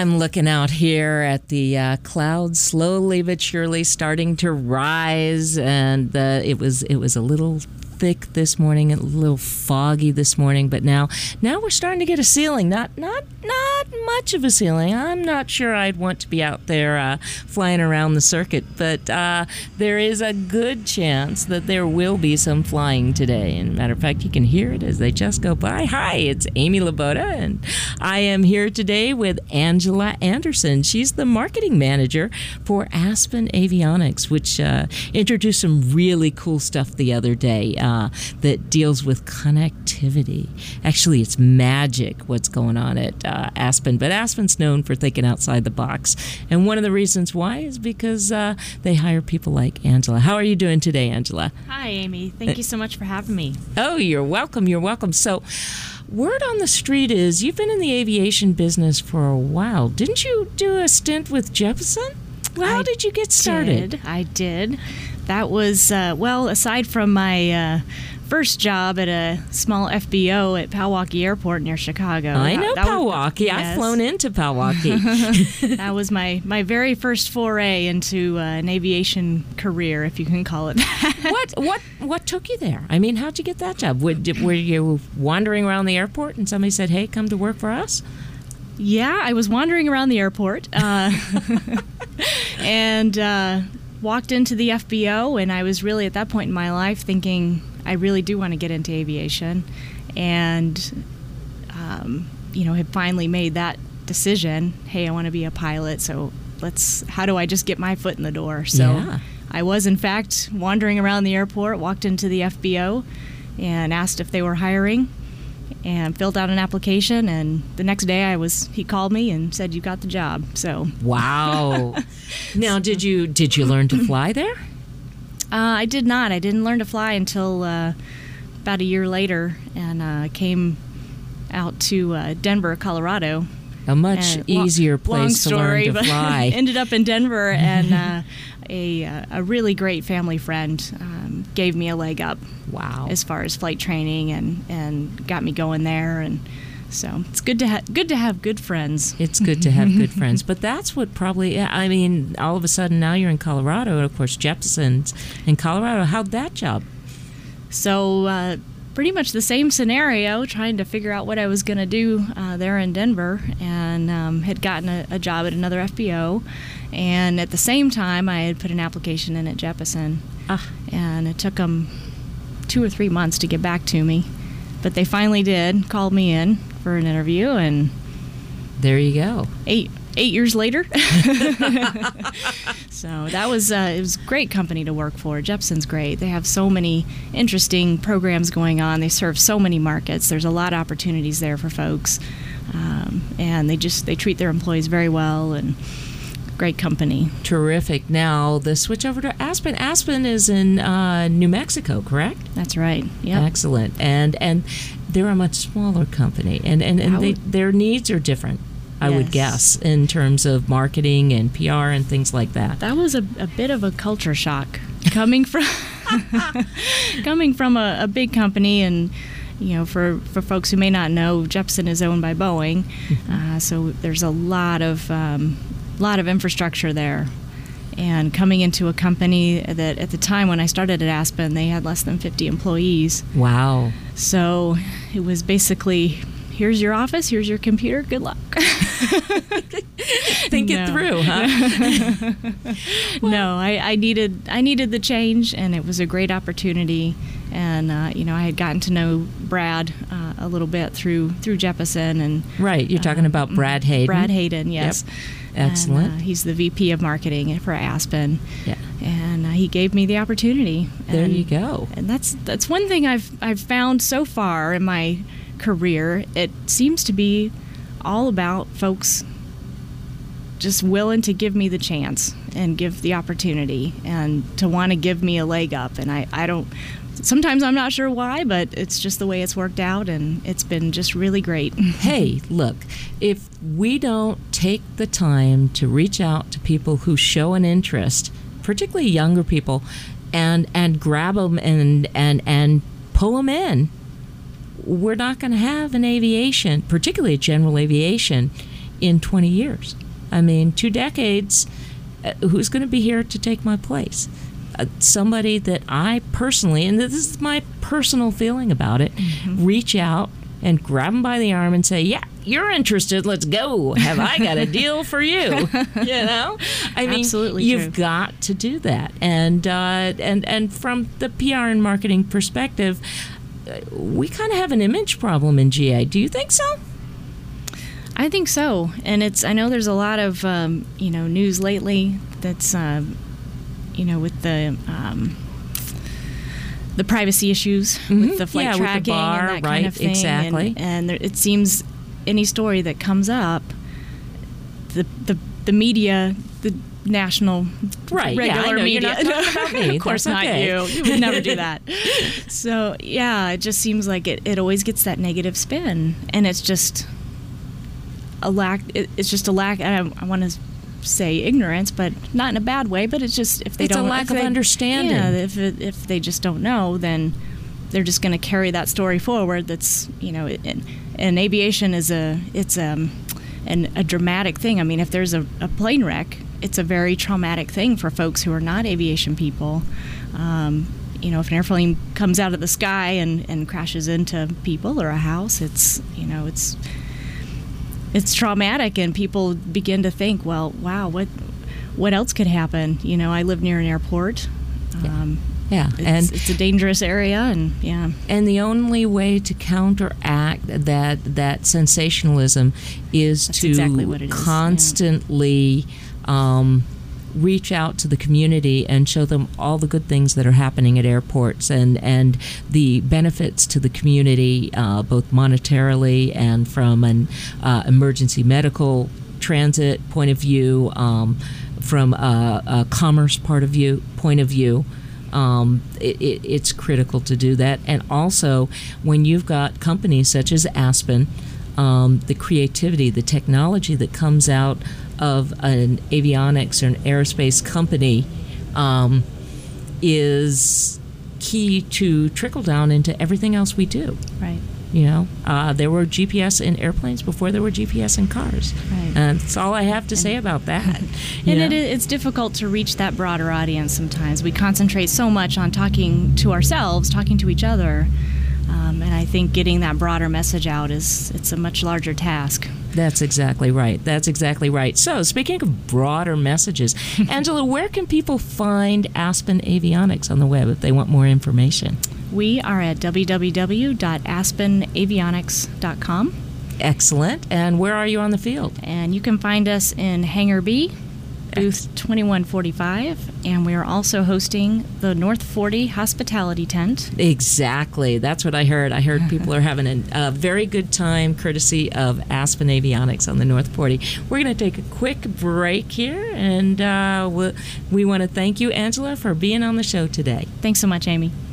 I'm looking out here at the clouds slowly but surely starting to rise, and it was a little thick this morning, a little foggy this morning, but now we're starting to get a ceiling. Not much of a ceiling. I'm not sure I'd want to be out there flying around the circuit, but there is a good chance that there will be some flying today. And matter of fact, you can hear it as they just go by. Hi, it's Amy Laboda, and I am here today with Angela Anderson. She's the marketing manager for Aspen Avionics, which introduced some really cool stuff the other day that deals with connectivity. Actually, it's magic what's going on at Aspen, but Aspen's known for thinking outside the box. And one of the reasons why is because they hire people like Angela. How are you doing today, Angela? Hi, Amy. Thank you so much for having me. Oh, you're welcome. You're welcome. So, word on the street is you've been in the aviation business for a while. Didn't you do a stint with Jeppesen? Well, how did you get started? I did. That was, aside from my first job at a small FBO at Pewaukee Airport near Chicago. I know Pewaukee. Yes. I've flown into Pewaukee. That was my very first foray into an aviation career, if you can call it that. What took you there? I mean, how'd you get that job? Were you wandering around the airport and somebody said, hey, come to work for us? Yeah, I was wandering around the airport and walked into the FBO, and I was really at that point in my life thinking I really do want to get into aviation, and had finally made that decision. Hey, I want to be a pilot, so how do I just get my foot in the door? So yeah. I was in fact wandering around the airport, walked into the FBO and asked if they were hiring, and filled out an application, and the next day he called me and said, you got the job. So wow. Now, did you learn to fly there? I did not. I didn't learn to fly until about a year later, and came out to Denver, Colorado. A much easier place to learn to fly. Ended up in Denver, and a really great family friend gave me a leg up. Wow! As far as flight training, and got me going there, and so it's good to have good friends. It's good to have good friends, but that's what probably. I mean, all of a sudden now you're in Colorado, and of course Jeppesen's in Colorado. How'd that job? So. Pretty much the same scenario, trying to figure out what I was going to do there in Denver, and had gotten a job at another FBO, and at the same time I had put an application in at Jeppesen, and it took them 2 or 3 months to get back to me, but they finally did, called me in for an interview, and there you go. 8 years later. So that was it was a great company to work for. Jeppesen's great. They have so many interesting programs going on. They serve so many markets. There's a lot of opportunities there for folks, and they treat their employees very well, and great company. Terrific. Now the switch over to Aspen. Aspen is in New Mexico, correct? That's right. Yeah. Excellent. And they're a much smaller company, and their needs are different. I would guess, in terms of marketing and PR and things like that. That was a bit of a culture shock coming from a big company, and for folks who may not know, Jeppesen is owned by Boeing, so there's a lot of infrastructure there. And coming into a company that at the time when I started at Aspen, they had less than 50 employees. Wow! So it was basically, here's your office, here's your computer, good luck. Think it through, huh? No, I needed the change, and it was a great opportunity. And I had gotten to know Brad a little bit through Jeppesen, and right. You're talking about Brad Hayden. Brad Hayden, yes. Yep. Excellent. And, he's the VP of marketing for Aspen. Yeah. And he gave me the opportunity. There you go. And that's one thing I've found so far in my career. It seems to be all about folks just willing to give me the chance and give the opportunity, and to want to give me a leg up. And I don't, sometimes I'm not sure why, but it's just the way it's worked out, and it's been just really great. Hey, look, if we don't take the time to reach out to people who show an interest, particularly younger people, and grab them and pull them in, we're not going to have an aviation, particularly a general aviation, in 20 years? I mean, 2 decades, who's going to be here to take my place? Somebody that I personally, and this is my personal feeling about it, reach out and grab them by the arm and say, yeah, you're interested, let's go. Have I got a deal for you? You know? I mean, Absolutely you've true. got to do that. And from the PR and marketing perspective, we kind of have an image problem in GA. Do you think so? I think so, and I know there's a lot of news lately that's with the privacy issues with the flight tracking with the bar, and that kind of thing. Exactly. And it seems any story that comes up, the media, the national regular media. You're not talking about me. Of course That's not okay. you. You would never do that. So yeah, it just seems like it always gets that negative spin, and it's just a lack. It's just a lack. I want to say ignorance, but not in a bad way. But it's just if they it's don't, a lack of understanding. Yeah, if they just don't know, then they're just going to carry that story forward. That's and aviation is a dramatic thing. I mean, if there's a plane wreck, it's a very traumatic thing for folks who are not aviation people. If an airplane comes out of the sky and crashes into people or a house, it's traumatic, and people begin to think, well, wow, what else could happen? I live near an airport. It's a dangerous area, and the only way to counteract that sensationalism is That's to exactly what it is, constantly reach out to the community and show them all the good things that are happening at airports and the benefits to the community, both monetarily and from an emergency medical transit point of view, from a commerce point of view. It's critical to do that. And also, when you've got companies such as Aspen, the creativity, the technology that comes out of an avionics or an aerospace company is key to trickle down into everything else we do. Right. There were GPS in airplanes before there were GPS in cars. Right. And that's all I have to say about that. It's difficult to reach that broader audience sometimes. We concentrate so much on talking to ourselves, talking to each other, and I think getting that broader message out it's a much larger task. That's exactly right. So, speaking of broader messages, Angela, where can people find Aspen Avionics on the web if they want more information? We are at www.aspenavionics.com. Excellent. And where are you on the field? And you can find us in Hangar B, booth 2145, and we are also hosting the North 40 Hospitality Tent. Exactly. That's what I heard. I heard people are having a very good time courtesy of Aspen Avionics on the North 40. We're going to take a quick break here, and we want to thank you, Angela, for being on the show today. Thanks so much, Amy.